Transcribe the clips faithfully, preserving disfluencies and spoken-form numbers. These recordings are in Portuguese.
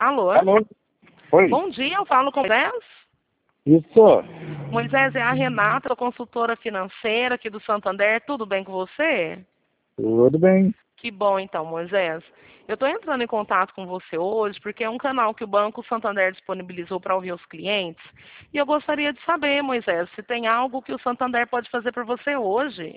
Alô? Alô? Oi. Bom dia, eu falo com Moisés. Isso. Moisés, é a Renata, consultora financeira aqui do Santander. Tudo bem com você? Tudo bem. Que bom, então, Moisés. Eu estou entrando em contato com você hoje porque é um canal que o Banco Santander disponibilizou para ouvir os clientes. E eu gostaria de saber, Moisés, se tem algo que o Santander pode fazer por você hoje.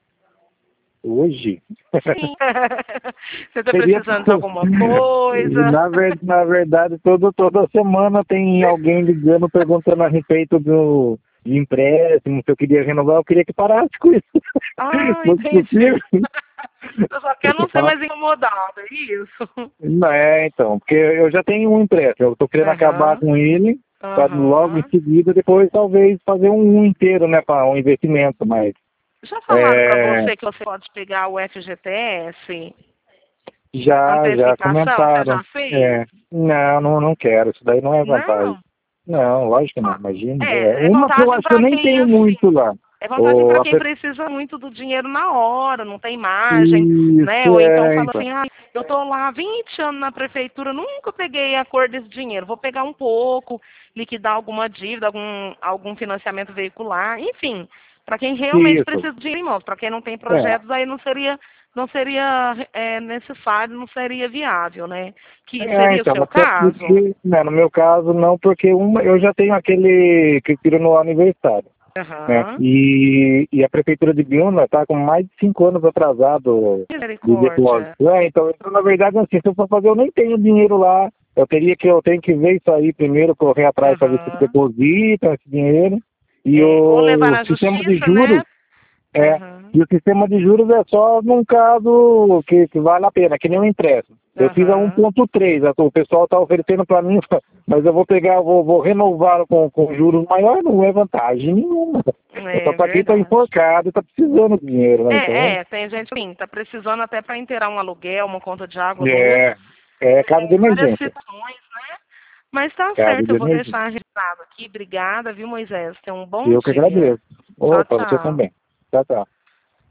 Hoje? Sim. Você está Seria... precisando de alguma coisa? Na, ver... Na verdade, todo, toda semana tem alguém ligando perguntando a respeito do de empréstimo, se eu queria renovar, eu queria que parasse com isso. Ah, Fosse possível. entendi. Eu só quero não ser mais incomodado, é isso? Não é, então, porque eu já tenho um empréstimo, eu estou querendo acabar Aham. com ele, para logo em Aham. seguida, depois talvez fazer um, um inteiro, né, para um investimento, mas... Já falaram para É, você que você pode pegar o F G T S? já, já Antecipação, você comentaram. já fez? É, não, não, não quero, isso daí não é vantagem. Não. Não, lógico que não, Ó, imagina. É, É, é uma que eu vantagem acho que eu para nem quem tenho assim. muito lá. É vantagem O, para a quem pe- precisa muito do dinheiro na hora, não tem margem, né? Isso, Ou então é, fala então. assim, ah, eu tô lá há vinte anos na prefeitura, nunca peguei a cor desse dinheiro, vou pegar um pouco, liquidar alguma dívida, algum, algum financiamento veicular, enfim, para quem realmente Isso, precisa de dinheiro em mãos, para quem não tem é. projetos, aí não seria, não seria é, necessário, não seria viável, né? Que É, seria o então, seu até caso? porque, né, no meu caso, não, porque uma, eu já tenho aquele que eu tiro no aniversário. Né? Aham. E, e a prefeitura de Biúna está com mais de cinco anos atrasado de depósito. Misericórdia. É, então, então, na verdade, assim, se eu for fazer, eu nem tenho dinheiro lá. Eu teria que, eu tenho que ver isso aí primeiro, correr atrás para ver se Aham. depositam esse dinheiro. E É, ou levar o na sistema de justiça, juros, né? é, Aham. e o sistema de juros é só num caso que, que vale a pena, que nem um empréstimo. Eu fiz a Aham. um ponto três, o pessoal está oferecendo para mim, mas eu vou pegar, vou, vou renovar com, com juros maiores, não é vantagem nenhuma. Eu só É para quem está verdade. enforcado, está precisando de dinheiro, né? Então, É, é, tem gente que tá precisando até para inteirar um aluguel, uma conta de água, luz, é, é caso de tem várias emergência. situações, né? Mas tá Caso certo, de eu vou emergência. deixar registrado aqui. Obrigada, viu, Moisés? Tenha um bom Eu que dia. agradeço. Tchau, Opa, você tchau. também. Tchau, tchau.